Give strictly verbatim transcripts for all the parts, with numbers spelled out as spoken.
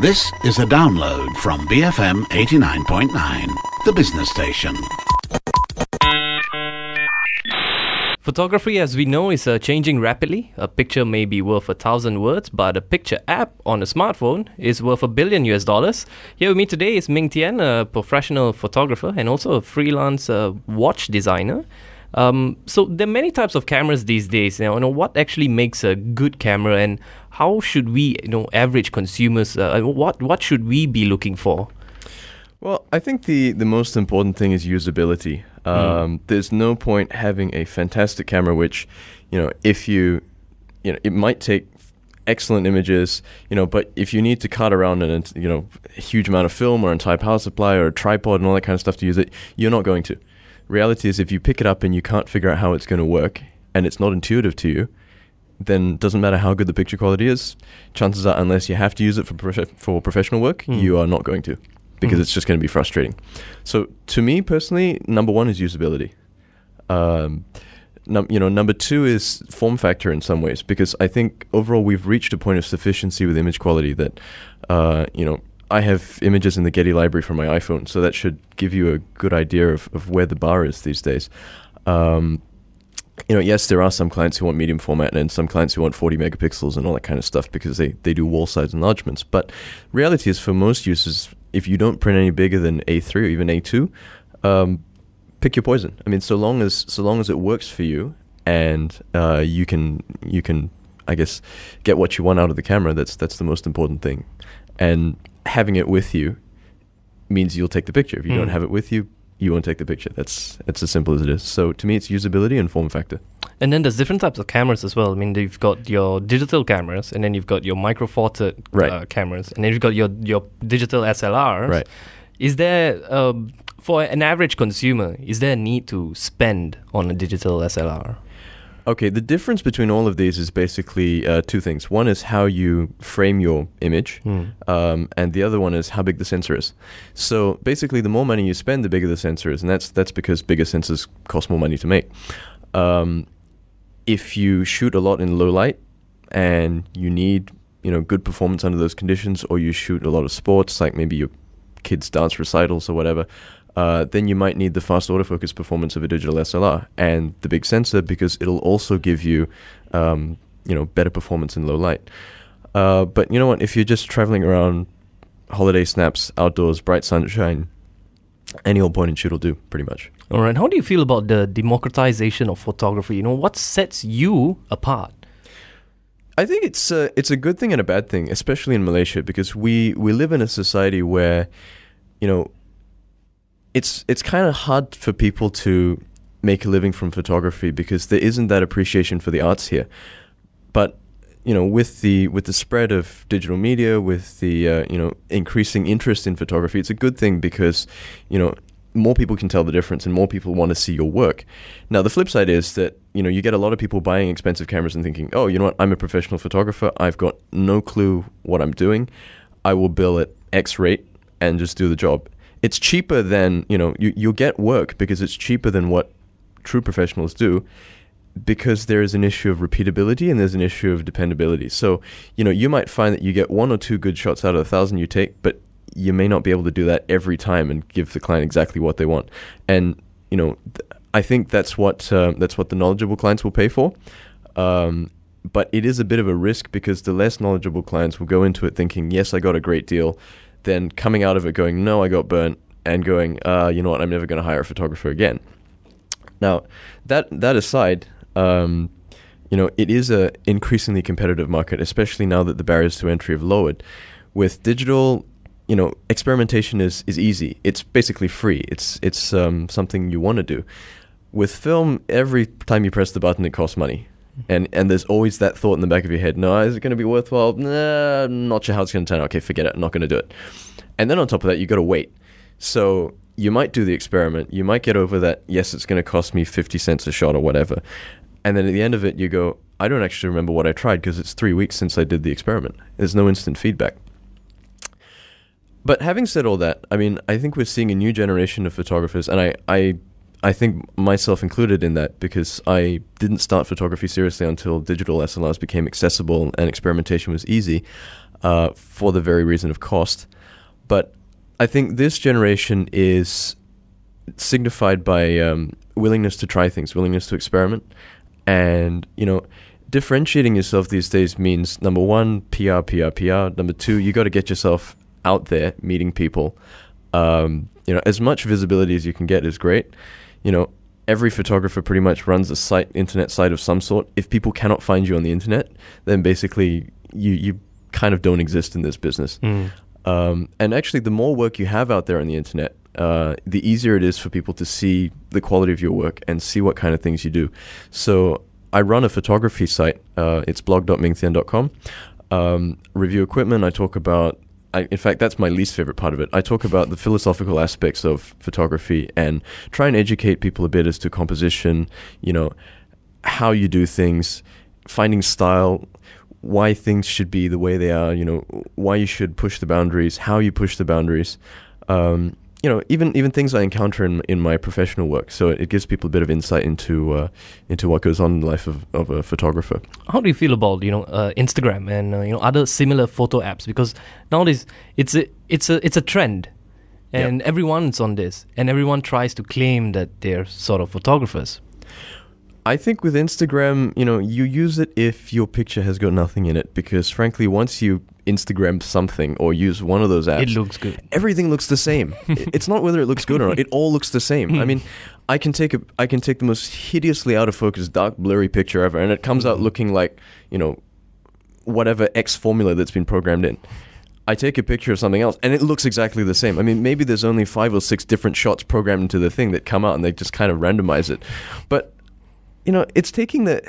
This is a download from B F M eighty-nine point nine, the business station. Photography, as we know, is uh, changing rapidly. A picture may be worth a thousand words, but a picture app on a smartphone is worth a billion U S dollars. Here with me today is Ming Tian, a professional photographer and also a freelance uh, watch designer. Um, so there are many types of cameras these days. Now, you know, what actually makes a good camera, and how should we, you know, average consumers, uh, what what should we be looking for? Well, I think the, the most important thing is usability. Um, mm. There's no point having a fantastic camera, which, you know, if you, you know, it might take excellent images, you know, but if you need to cut around an, you know, a huge amount of film or an entire power supply or a tripod and all that kind of stuff to use it, you're not going to. Reality is, if you pick it up and you can't figure out how it's going to work and it's not intuitive to you, then it doesn't matter how good the picture quality is. Chances are, unless you have to use it for prof- for professional work, mm. you are not going to. Because mm. it's just going to be frustrating. So to me personally, number one is usability. Um, num- you know, number two is form factor in some ways, because I think overall we've reached a point of sufficiency with image quality that, uh, you know, I have images in the Getty library from my iPhone, so that should give you a good idea of, of where the bar is these days. Um, you know, yes, there are some clients who want medium format and some clients who want forty megapixels and all that kind of stuff because they, they do wall size enlargements. But reality is, for most users, if you don't print any bigger than A three or even A two, um, pick your poison. I mean, so long as so long as it works for you and uh, you can you can, I guess, get what you want out of the camera, that's that's the most important thing. And having it with you means you'll take the picture. If you mm. don't have it with you, you won't take the picture. That's that's as simple as it is. So to me, it's usability and form factor. And then there's different types of cameras as well. I mean, you've got your digital cameras, and then you've got your micro four thirds right. uh, cameras, and then you've got your, your digital S L Rs. Right. Is there, uh, for an average consumer, is there a need to spend on a digital S L R? Okay, the difference between all of these is basically uh, two things. One is how you frame your image, mm. um, and the other one is how big the sensor is. So basically, the more money you spend, the bigger the sensor is, and that's that's because bigger sensors cost more money to make. Um, if you shoot a lot in low light and you need, you know, good performance under those conditions, or you shoot a lot of sports, like maybe your kids' dance recitals or whatever, Uh, then you might need the fast autofocus performance of a digital S L R and the big sensor, because it'll also give you, um, you know, better performance in low light. Uh, but you know what? If you're just traveling around, holiday snaps, outdoors, bright sunshine, any old point and shoot will do, pretty much. All right. How do you feel about the democratization of photography? You know, what sets you apart? I think it's a, it's a good thing and a bad thing, especially in Malaysia, because we, we live in a society where, you know, It's it's kind of hard for people to make a living from photography because there isn't that appreciation for the arts here. But you know, with the with the spread of digital media, with the uh, you know increasing interest in photography, it's a good thing because you know more people can tell the difference and more people want to see your work. Now, the flip side is that you know you get a lot of people buying expensive cameras and thinking, oh, you know what, I'm a professional photographer. I've got no clue what I'm doing. I will bill at X rate and just do the job. It's cheaper than, you know, you, you'll get work because it's cheaper than what true professionals do, because there is an issue of repeatability and there's an issue of dependability. So, you know, you might find that you get one or two good shots out of a thousand you take, but you may not be able to do that every time and give the client exactly what they want. And, you know, th- I think that's what uh, that's what the knowledgeable clients will pay for. Um, but it is a bit of a risk because the less knowledgeable clients will go into it thinking, yes, I got a great deal, then coming out of it going, no, I got burnt, and going, uh, you know what, I'm never going to hire a photographer again. Now, that that aside, um, you know, it is a increasingly competitive market, especially now that the barriers to entry have lowered. With digital, you know, experimentation is, is easy. It's basically free. It's it's um, something you want to do. With film, every time you press the button, it costs money. And and there's always that thought in the back of your head, no, is it going to be worthwhile? Nah, I'm not sure how it's going to turn out. Okay, forget it. I'm not going to do it. And then on top of that, you got to wait. So you might do the experiment. You might get over that, yes, it's going to cost me fifty cents a shot or whatever. And then at the end of it, you go, I don't actually remember what I tried because it's three weeks since I did the experiment. There's no instant feedback. But having said all that, I mean, I think we're seeing a new generation of photographers, and I... I I think myself included in that, because I didn't start photography seriously until digital S L Rs became accessible and experimentation was easy. uh, for the very reason of cost. But I think this generation is signified by um, willingness to try things, willingness to experiment. And, you know, differentiating yourself these days means, number one, P R, P R, P R. Number two, you got to get yourself out there meeting people. Um, you know, as much visibility as you can get is great. You know, every photographer pretty much runs a site, internet site of some sort. If people cannot find you on the internet, then basically you, you kind of don't exist in this business. Mm. Um, and actually, the more work you have out there on the internet, uh, the easier it is for people to see the quality of your work and see what kind of things you do. So I run a photography site. Uh, it's blog dot ming tian dot com. Um, review equipment. I talk about, I, in fact, that's my least favorite part of it. I talk about the philosophical aspects of photography and try and educate people a bit as to composition, you know, how you do things, finding style, why things should be the way they are, you know, why you should push the boundaries, how you push the boundaries, um, you know, even even things I encounter in in my professional work. So it, it gives people a bit of insight into uh, into what goes on in the life of, of a photographer. How do you feel about, you know, uh, Instagram and uh, you know other similar photo apps? Because nowadays it's a it's a it's a trend, and Yep. everyone's on this, and everyone tries to claim that they're sort of photographers. I think with Instagram, you know, you use it if your picture has got nothing in it, because frankly, once you Instagram something or use one of those apps, It looks good. everything looks the same. I- It's not whether it looks good or not. It all looks the same. I mean, I can take a I can take the most hideously out of focus, dark, blurry picture ever, and it comes out looking like, you know, whatever X formula that's been programmed in. I take a picture of something else, and it looks exactly the same. I mean, maybe there's only five or six different shots programmed into the thing that come out, and they just kind of randomize it. But you know, it's taking the.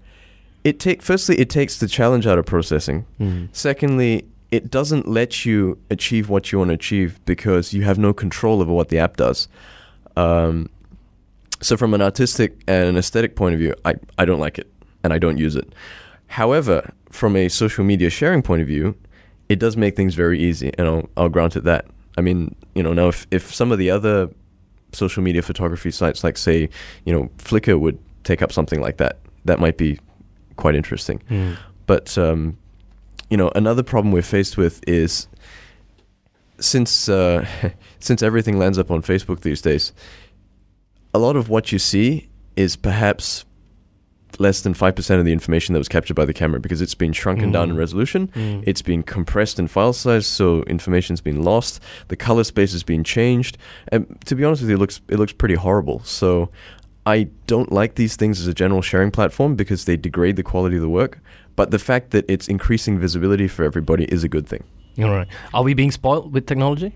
It take firstly, it takes the challenge out of processing. Mm. Secondly, it doesn't let you achieve what you want to achieve because you have no control over what the app does. Um, so from an artistic and an aesthetic point of view, I, I don't like it and I don't use it. However, from a social media sharing point of view, it does make things very easy, and I'll, I'll grant it that. I mean, you know, now if, if some of the other social media photography sites, like say, you know, Flickr would take up something like that, that might be quite interesting. Mm. But, um, you know, another problem we're faced with is since uh, since everything lands up on Facebook these days, a lot of what you see is perhaps less than five percent of the information that was captured by the camera, because it's been shrunken Mm. down in resolution, Mm. it's been compressed in file size, so information's been lost, the color space has been changed, and to be honest with you, it looks, it looks pretty horrible. So I don't like these things as a general sharing platform because they degrade the quality of the work, but the fact that it's increasing visibility for everybody is a good thing. All right. Are we being spoiled with technology?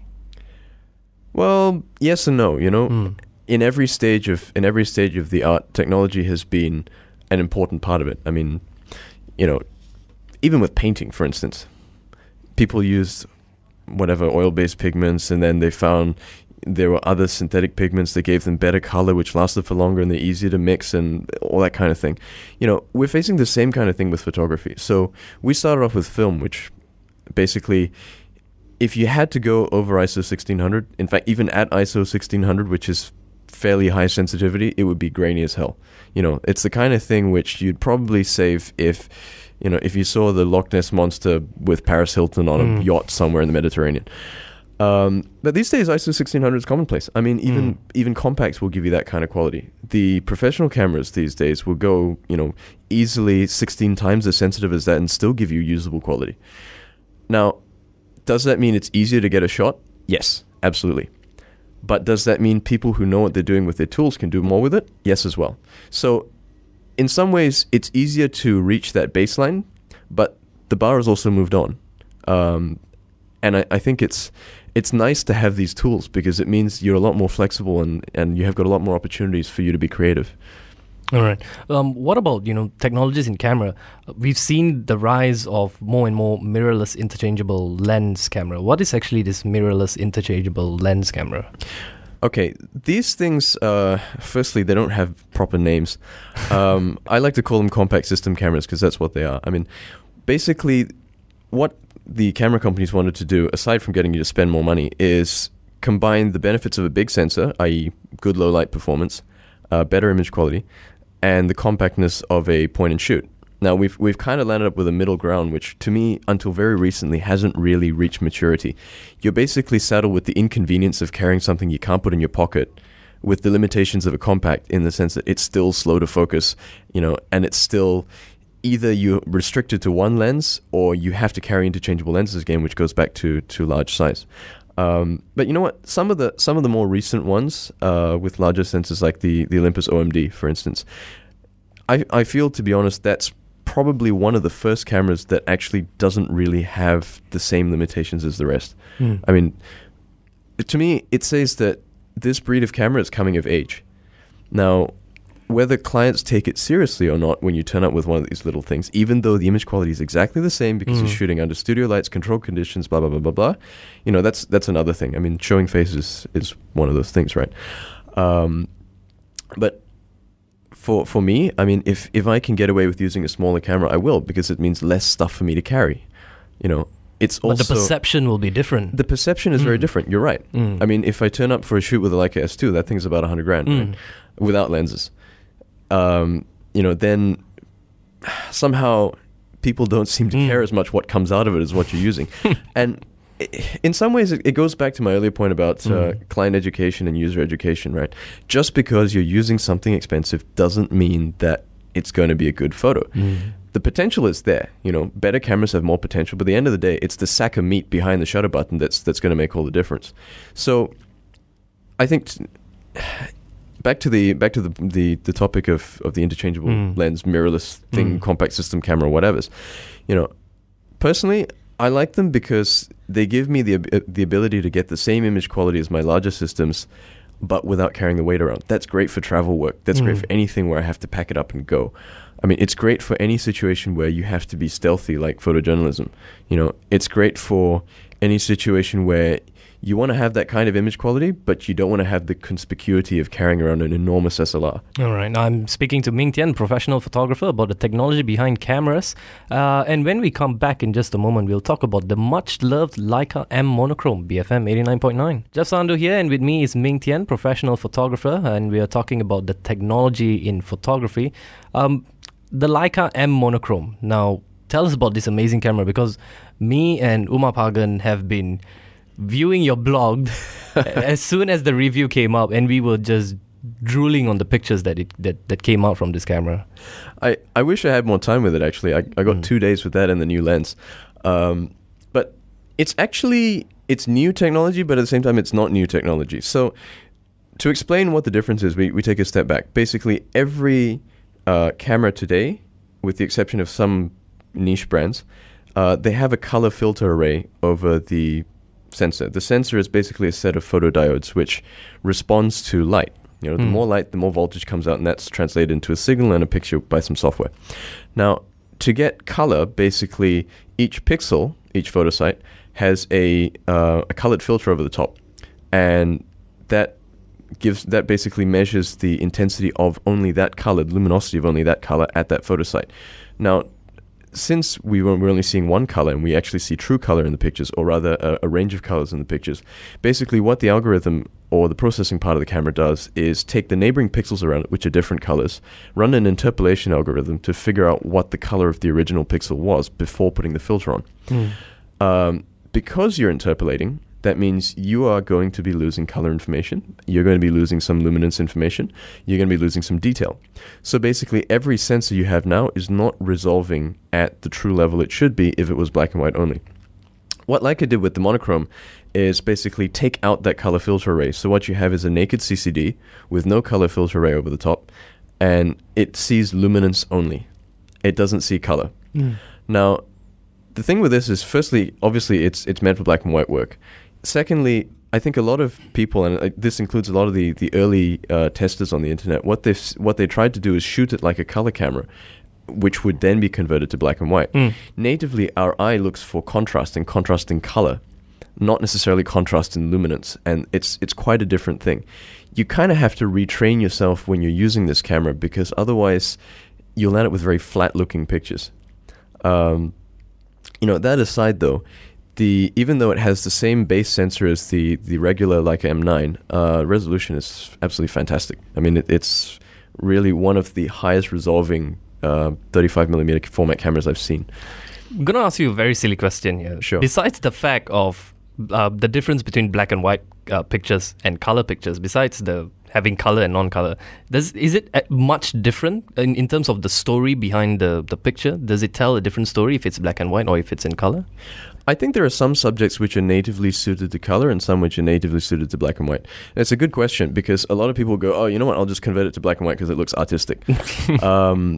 Well, yes and no, you know. Mm. In every stage of in every stage of the art, technology has been an important part of it. I mean, you know, even with painting, for instance, people used whatever oil-based pigments, and then they found there were other synthetic pigments that gave them better color, which lasted for longer, and they're easier to mix, and all that kind of thing. You know, we're facing the same kind of thing with photography. So we started off with film, which basically, if you had to go over I S O sixteen hundred, in fact, even at I S O sixteen hundred, which is fairly high sensitivity, it would be grainy as hell. You know, it's the kind of thing which you'd probably save if, you know, if you saw the Loch Ness Monster with Paris Hilton on Mm. a yacht somewhere in the Mediterranean. Um, but these days, I S O sixteen hundred is commonplace. I mean, even Mm. even compacts will give you that kind of quality. The professional cameras these days will go, you know, easily sixteen times as sensitive as that and still give you usable quality. Now, does that mean it's easier to get a shot? Yes, absolutely. But does that mean people who know what they're doing with their tools can do more with it? Yes, as well. So, in some ways, it's easier to reach that baseline, but the bar has also moved on. Um, and I, I think it's it's nice to have these tools because it means you're a lot more flexible and, and you have got a lot more opportunities for you to be creative. All right. Um, what about, you know, technologies in camera? We've seen the rise of more and more mirrorless interchangeable lens camera. What is actually this mirrorless interchangeable lens camera? Okay, these things, uh, firstly, they don't have proper names. Um, I like to call them compact system cameras because that's what they are. I mean, basically, what the camera companies wanted to do, aside from getting you to spend more money, is combine the benefits of a big sensor, that is good low light performance, uh, better image quality, and the compactness of a point and shoot. Now we've we've kind of landed up with a middle ground, which to me, until very recently, hasn't really reached maturity. You're basically saddled with the inconvenience of carrying something you can't put in your pocket, with the limitations of a compact, in the sense that it's still slow to focus, you know, and it's still either you're restricted to one lens or you have to carry interchangeable lenses again, which goes back to to large size. Um, but you know what? Some of the some of the more recent ones uh, with larger sensors, like the the Olympus O M D, for instance, I I feel, to be honest, that's probably one of the first cameras that actually doesn't really have the same limitations as the rest. Mm. I mean, to me, it says that this breed of camera is coming of age. Now, whether clients take it seriously or not when you turn up with one of these little things, even though the image quality is exactly the same because mm. you're shooting under studio lights, controlled conditions, blah, blah, blah, blah, blah, you know, that's that's another thing. I mean, showing faces is one of those things, right? Um, but For for me, I mean, if, if I can get away with using a smaller camera, I will, because it means less stuff for me to carry. You know, it's also... But the perception will be different. The perception is mm. very different. You're right. Mm. I mean, if I turn up for a shoot with a Leica S two, that thing's about one hundred grand, mm. right? Without lenses. Um, you know, then somehow people don't seem to mm. care as much what comes out of it as what you're using. And in some ways, it goes back to my earlier point about uh, mm. client education and user education, right? Just because you're using something expensive doesn't mean that it's going to be a good photo. Mm. The potential is there. You know, better cameras have more potential, but at the end of the day, it's the sack of meat behind the shutter button that's that's going to make all the difference. So, I think t- back to the back to the the, the topic of, of the interchangeable mm. lens, mirrorless thing, mm. compact system camera, whatever's. You know, personally, I like them because they give me the uh, the ability to get the same image quality as my larger systems, but without carrying the weight around. That's great for travel work. That's mm. great for anything where I have to pack it up and go. I mean, it's great for any situation where you have to be stealthy, like photojournalism. You know, it's great for any situation where you want to have that kind of image quality, but you don't want to have the conspicuity of carrying around an enormous S L R. All right. I'm speaking to Ming Tian, professional photographer, about the technology behind cameras. Uh, and when we come back in just a moment, we'll talk about the much-loved Leica M Monochrome, B F M eighty-nine point nine. Jeff Sandu here, and with me is Ming Tian, professional photographer, and we are talking about the technology in photography. Um, the Leica M Monochrome. Now, tell us about this amazing camera, because me and Uma Pagan have been viewing your blog as soon as the review came up, and we were just drooling on the pictures that it that, that came out from this camera. I, I wish I had more time with it, actually. I, I got mm. two days with that and the new lens. Um, but it's actually, it's new technology, but at the same time, it's not new technology. So to explain what the difference is, we, we take a step back. Basically, every uh, camera today, with the exception of some niche brands, uh, they have a color filter array over the sensor. The sensor is basically a set of photodiodes which responds to light. You know, the mm. more light, the more voltage comes out, and that's translated into a signal and a picture by some software. Now, to get color, basically each pixel, each photosite, has a uh, a colored filter over the top, and that gives that basically measures the intensity of only that color, the luminosity of only that color at that photosite. Now, since we were we're only seeing one color and we actually see true color in the pictures, or rather a, a range of colors in the pictures, basically what the algorithm or the processing part of the camera does is take the neighboring pixels around it, which are different colors, run an interpolation algorithm to figure out what the color of the original pixel was before putting the filter on. Mm. Um, because you're interpolating, that means you are going to be losing color information. You're going to be losing some luminance information. You're going to be losing some detail. So basically, every sensor you have now is not resolving at the true level it should be if it was black and white only. What Leica did with the monochrome is basically take out that color filter array. So what you have is a naked C C D with no color filter array over the top, and it sees luminance only. It doesn't see color. Mm. Now, the thing with this is, firstly, obviously, it's it's meant for black and white work. Secondly, I think a lot of people, and uh, this includes a lot of the, the early uh, testers on the internet, what they what they tried to do is shoot it like a color camera, which would then be converted to black and white. Mm. Natively, our eye looks for contrast and contrast in color, not necessarily contrast in luminance, and it's it's quite a different thing. You kind of have to retrain yourself when you're using this camera, because otherwise you'll end up with very flat-looking pictures. Um, you know, that aside, though, The even though it has the same base sensor as the, the regular Leica M nine, uh, resolution is absolutely fantastic. I mean, it, it's really one of the highest resolving uh, thirty-five millimeter format cameras I've seen. I'm going to ask you a very silly question here. Sure. Besides the fact of uh, the difference between black and white uh, pictures and color pictures, besides the having color and non-color, does is it uh, much different in, in terms of the story behind the, the picture? Does it tell a different story if it's black and white or if it's in color? I think there are some subjects which are natively suited to color and some which are natively suited to black and white. And it's a good question because a lot of people go, oh, you know what, I'll just convert it to black and white because it looks artistic. um,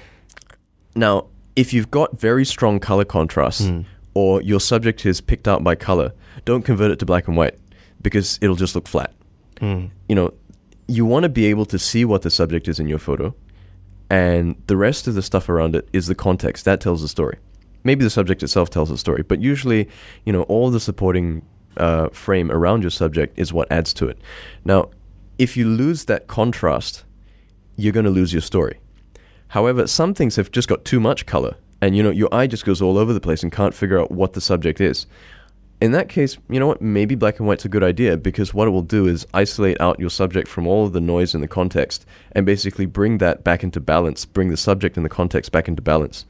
now, if you've got very strong color contrast mm. or your subject is picked out by color, don't convert it to black and white because it'll just look flat. Mm. You know, you want to be able to see what the subject is in your photo, and the rest of the stuff around it is the context. That tells the story. Maybe the subject itself tells a story, but usually, you know, all the supporting uh, frame around your subject is what adds to it. Now, if you lose that contrast, you're going to lose your story. However, some things have just got too much color, and, you know, your eye just goes all over the place and can't figure out what the subject is. In that case, you know what, maybe black and white's a good idea because what it will do is isolate out your subject from all of the noise in the context and basically bring that back into balance, bring the subject and the context back into balance.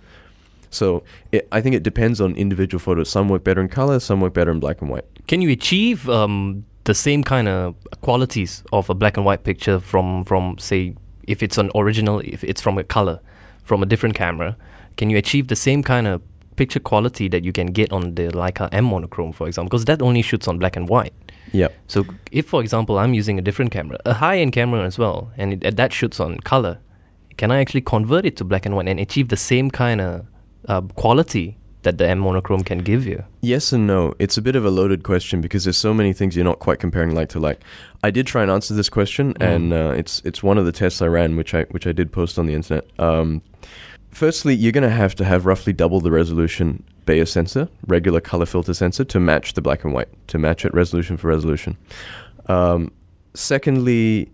So it, I think it depends on individual photos. Some work better in color, some work better in black and white. Can you achieve um, the same kind of qualities of a black and white picture from, from, say, if it's an original, if it's from a color, from a different camera? Can you achieve the same kind of picture quality that you can get on the Leica M monochrome, for example? Because that only shoots on black and white. Yeah. So if, for example, I'm using a different camera, a high-end camera as well, and it, that shoots on color, can I actually convert it to black and white and achieve the same kind of Uh, quality that the M monochrome can give you? Yes and no. It's a bit of a loaded question because there's so many things you're not quite comparing like to like. I did try and answer this question, mm. and uh, it's it's one of the tests I ran, which I which I did post on the internet. Um, firstly, you're going to have to have roughly double the resolution Bayer sensor, regular color filter sensor, to match the black and white, to match it resolution for resolution. Um, secondly,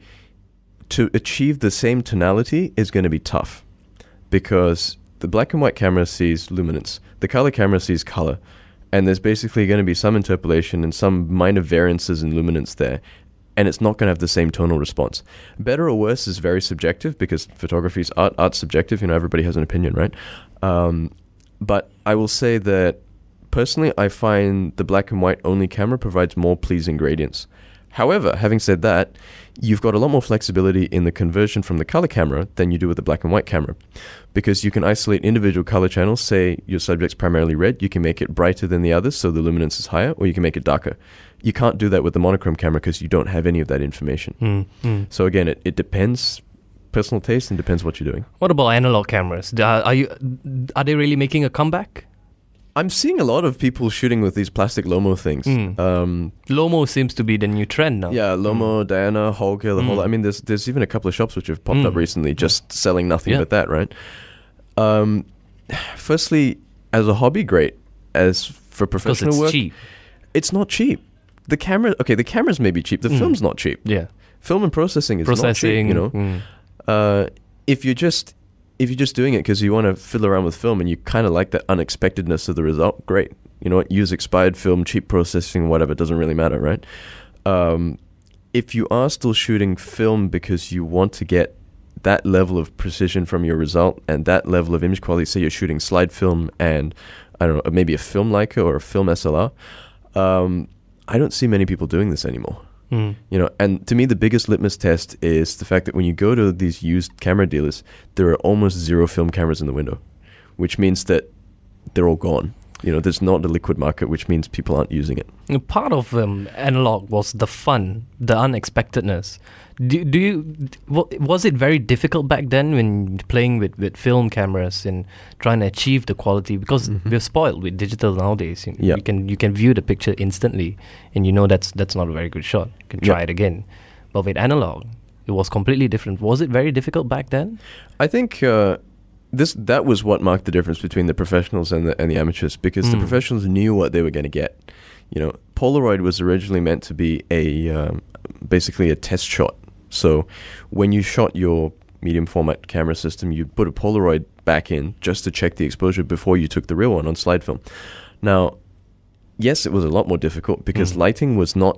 to achieve the same tonality is going to be tough because the black and white camera sees luminance. The color camera sees color. And there's basically going to be some interpolation and some minor variances in luminance there. And it's not going to have the same tonal response. Better or worse is very subjective because photography is art. Art's subjective. You know, everybody has an opinion, right? Um, but I will say that personally, I find the black and white only camera provides more pleasing gradients. However, having said that, you've got a lot more flexibility in the conversion from the color camera than you do with the black and white camera, because you can isolate individual color channels. Say your subject's primarily red, you can make it brighter than the others so the luminance is higher, or you can make it darker. You can't do that with the monochrome camera because you don't have any of that information. Mm, mm. So again, it, it depends, personal taste, and depends what you're doing. What about analog cameras? Are, are you are they really making a comeback? I'm seeing a lot of people shooting with these plastic Lomo things. Mm. Um, Lomo seems to be the new trend now. Yeah, Lomo, mm. Diana, Holger, the mm. whole. I mean, there's there's even a couple of shops which have popped mm. up recently, just mm. selling nothing yeah. but that, right? Um, firstly, as a hobby, great. As for professional it's work, cheap. It's not cheap. The camera, okay, the cameras may be cheap. The mm. film's not cheap. Yeah, film and processing is processing, not cheap. You know, mm. uh, if you're just If you're just doing it because you want to fiddle around with film and you kind of like that unexpectedness of the result, great. You know what? Use expired film, cheap processing, whatever. It doesn't really matter, right? Um, if you are still shooting film because you want to get that level of precision from your result and that level of image quality, say you're shooting slide film and, I don't know, maybe a film Leica or a film S L R, um, I don't see many people doing this anymore. Mm. You know, and to me, the biggest litmus test is the fact that when you go to these used camera dealers, there are almost zero film cameras in the window, which means that they're all gone. You know, there's not a liquid market, which means people aren't using it. Part of um, analog was the fun, the unexpectedness. Do, do you was it very difficult back then when playing with, with film cameras and trying to achieve the quality? Because mm-hmm. we're spoiled with digital nowadays. You, yep. you can you can view the picture instantly, and you know that's that's not a very good shot. You can try yep. it again. But with analog, it was completely different. Was it very difficult back then? I think uh, this that was what marked the difference between the professionals and the and the amateurs, because mm. the professionals knew what they were going to get. You know, Polaroid was originally meant to be a um, basically a test shot. So when you shot your medium format camera system, you put a Polaroid back in just to check the exposure before you took the real one on slide film. Now, yes, it was a lot more difficult because mm. lighting was not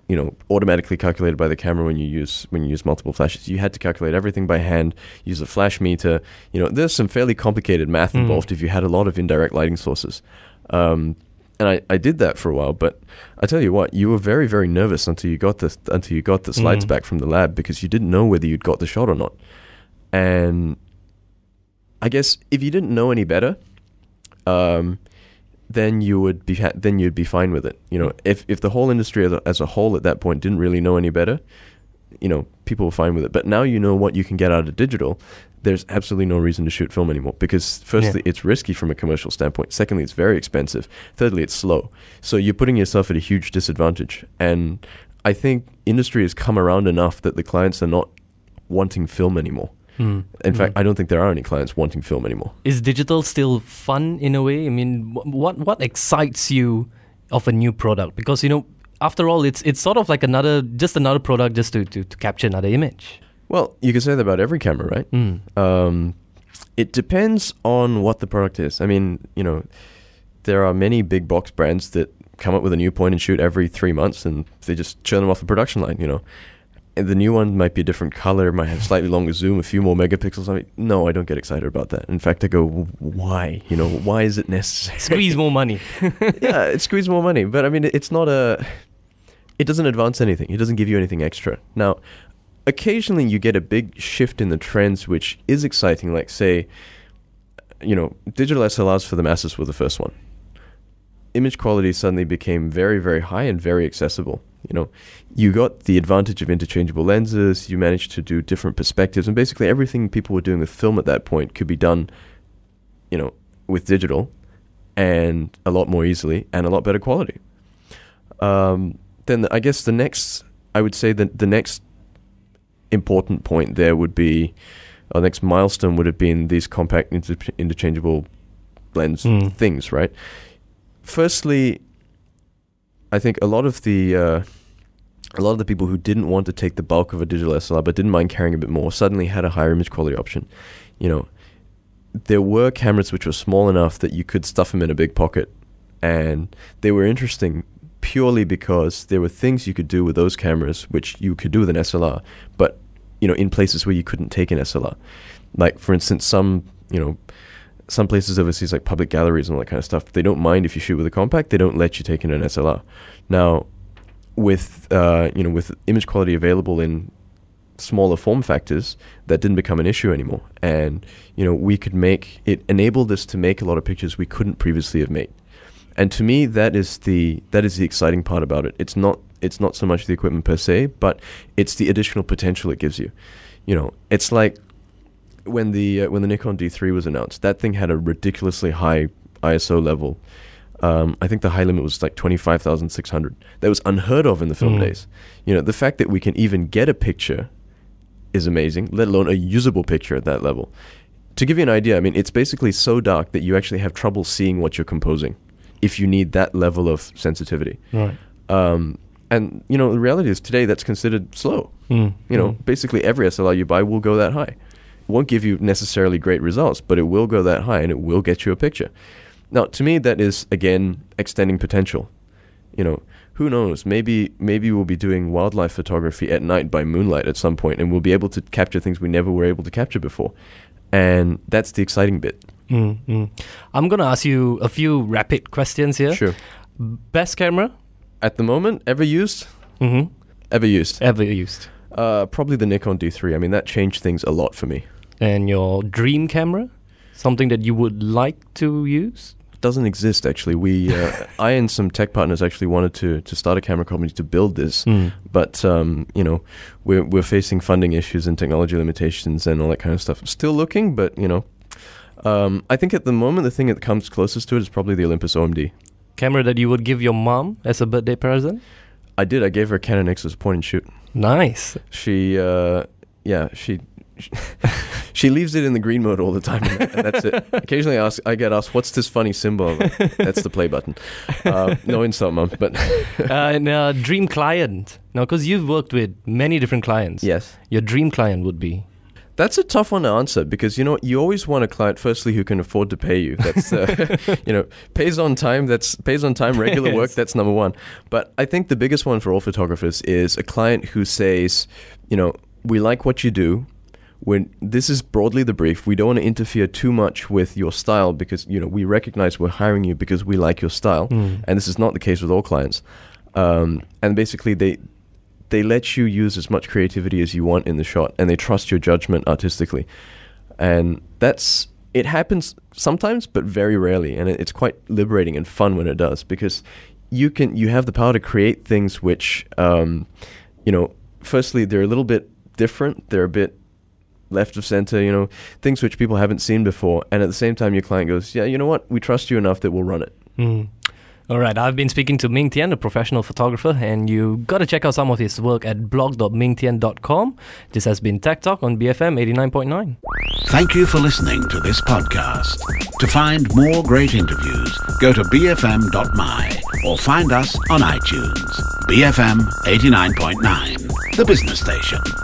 you know, automatically calculated by the camera when you use when you use multiple flashes. You had to calculate everything by hand, use a flash meter. You know, there's some fairly complicated math Mm. involved if you had a lot of indirect lighting sources. Um, and I, I did that for a while, but I tell you what, you were very, very nervous until you got the until you got the slides Mm. back from the lab, because you didn't know whether you'd got the shot or not. And I guess if you didn't know any better, um, then you would be ha- then you'd be fine with it. You know, if if the whole industry as a, as a whole at that point didn't really know any better, you know, people were fine with it. But now you know what you can get out of digital. There's absolutely no reason to shoot film anymore, because firstly, Yeah. it's risky from a commercial standpoint. Secondly, it's very expensive. Thirdly, it's slow. So you're putting yourself at a huge disadvantage. And I think industry has come around enough that the clients are not wanting film anymore. Mm. In Mm. fact, I don't think there are any clients wanting film anymore. Is digital still fun in a way? I mean, wh- what what excites you of a new product? Because, you know, after all, it's it's sort of like another just another product just to, to, to capture another image. Well, you can say that about every camera, right? Mm. Um, it depends on what the product is. I mean, you know, there are many big box brands that come up with a new point and shoot every three months, and they just churn them off the production line, you know. And the new one might be a different color, might have slightly longer zoom, a few more megapixels. I mean, no, I don't get excited about that. In fact, I go, why? You know, why is it necessary? Squeeze more money. Yeah, it squeezes more money. But I mean, it's not a... It doesn't advance anything. It doesn't give you anything extra. Now, occasionally you get a big shift in the trends, which is exciting. Like, say, you know, digital S L Rs for the masses were the first one. Image quality suddenly became very, very high and very accessible. You know, you got the advantage of interchangeable lenses. You managed to do different perspectives, and basically everything people were doing with film at that point could be done, you know, with digital, and a lot more easily and a lot better quality. Um, then the, I guess the next, I would say that the next important point there would be, our next milestone would have been these compact inter- interchangeable lens Mm. things, right? Firstly, I think a lot of the uh, a lot of the people who didn't want to take the bulk of a digital S L R but didn't mind carrying a bit more suddenly had a higher image quality option. You know, there were cameras which were small enough that you could stuff them in a big pocket, and they were interesting purely because there were things you could do with those cameras which you could do with an S L R, but you know, in places where you couldn't take an S L R. Like, for instance, some you know. Some places overseas, like public galleries and all that kind of stuff, they don't mind if you shoot with a compact. They don't let you take in an S L R. Now, with uh, you know, with image quality available in smaller form factors, that didn't become an issue anymore. And you know, we could make it enabled us to make a lot of pictures we couldn't previously have made. And to me, that is the that is the exciting part about it. It's not it's not so much the equipment per se, but it's the additional potential it gives you. You know, it's like when the uh, when the Nikon D three was announced, that thing had a ridiculously high I S O level. Um, I think the high limit was like twenty-five thousand six hundred. That was unheard of in the film Mm. days. You know, the fact that we can even get a picture is amazing, let alone a usable picture at that level. To give you an idea, I mean, it's basically so dark that you actually have trouble seeing what you're composing if you need that level of sensitivity. Right. Um, and, you know, the reality is today that's considered slow. Mm. You know, Mm. basically every S L R you buy will go that high. It won't give you necessarily great results, but it will go that high and it will get you a picture. Now, to me, that is, again, extending potential. You know, who knows? Maybe maybe we'll be doing wildlife photography at night by moonlight at some point, and we'll be able to capture things we never were able to capture before. And that's the exciting bit. Mm, mm. I'm going to ask you a few rapid questions here. Sure. Best camera At the moment, ever used? mm-hmm. Ever used? ever used? Uh, probably the Nikon D three. I mean, that changed things a lot for me. And your dream camera? Something that you would like to use? Doesn't exist, actually. We, uh, I and some tech partners actually wanted to to start a camera company to build this, Mm. but um, you know, we're we're facing funding issues and technology limitations and all that kind of stuff. Still looking, but you know, um, I think at the moment the thing that comes closest to it is probably the Olympus O M D. Camera that you would give your mom as a birthday present? I did. I gave her a Canon Nexus point and shoot. Nice. She, uh, yeah, she. She leaves it in the green mode all the time, and that's it. Occasionally, I, ask, I get asked, "What's this funny symbol?" I'm like, that's the play button. Uh, no insult, mum, but uh, and uh, dream client. Now, because you've worked with many different clients. yes. Your dream client would be? That's a tough one to answer because, you know, you always want a client, firstly, who can afford to pay you. That's, uh, you know, pays on time, that's pays on time, regular Yes. work, that's number one. But I think the biggest one for all photographers is a client who says, you know, we like what you do. When this is broadly the brief, we don't want to interfere too much with your style because, you know, we recognize we're hiring you because we like your style. Mm. And this is not the case with all clients. Um, and basically, they... They let you use as much creativity as you want in the shot, and they trust your judgment artistically. And that's, it happens sometimes, but very rarely. And it, it's quite liberating and fun when it does, because you can, you have the power to create things which, um, you know, firstly, they're a little bit different. They're a bit left of center, you know, things which people haven't seen before. And at the same time, your client goes, yeah, you know what? We trust you enough that we'll run it. Mm. All right, I've been speaking to Ming Tian, a professional photographer, and you got to check out some of his work at blog dot ming tian dot com. This has been Tech Talk on B F M eighty-nine point nine. Thank you for listening to this podcast. To find more great interviews, go to b f m dot m y or find us on iTunes. B F M eighty-nine point nine, the business station.